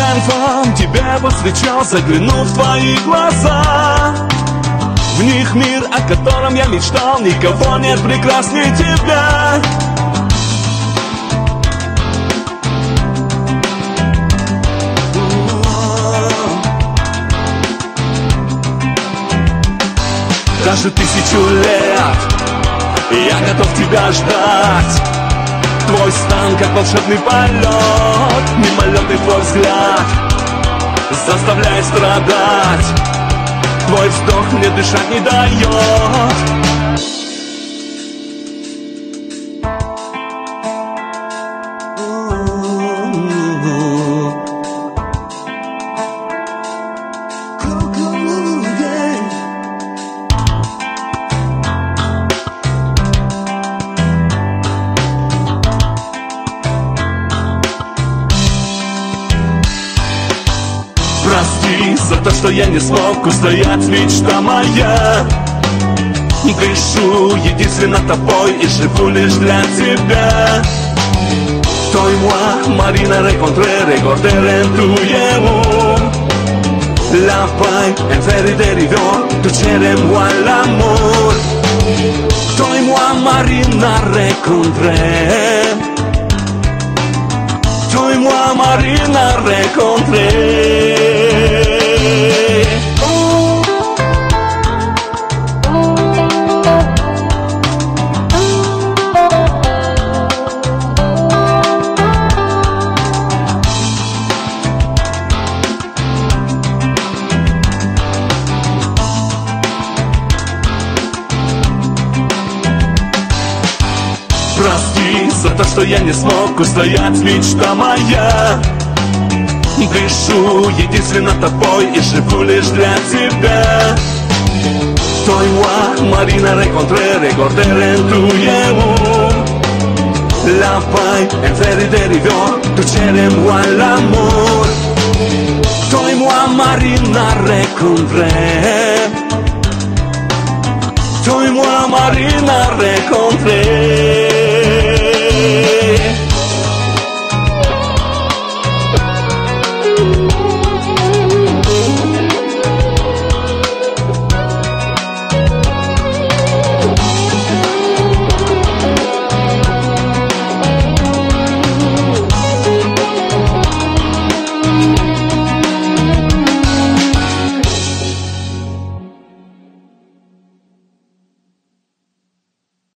вам тебе посвящал, заглянув в твои глаза. В них мир, о котором я мечтал, никого нет прекраснее тебя. Даже 1000 лет я готов тебя ждать. Твой стан, как волшебный полет, мимолетный твой взгляд заставляет страдать. Твой вздох мне дышать не дает. Прости за то, что я не смог устоять, мечта моя. Дышу единственно тобой и живу лишь для тебя. Toi-moi, Marina, rencontré, recordé en tu llevo. La paix, en fait, derivo, tu cerem-moi l'amour. Toi-moi, Marina, rencontré. Toi-moi, Marina, rencontré. Прости за то, что я не смог устоять, мечта моя. Дышу единственно тобой и живу лишь для тебя. Toi-moi, Marina, rencontré, recordé en tu llevo. La paix, en fait, derivo, tu cerem-moi l'amour. Toi-moi, Marina, rencontré. Toi-moi, Marina, rencontré.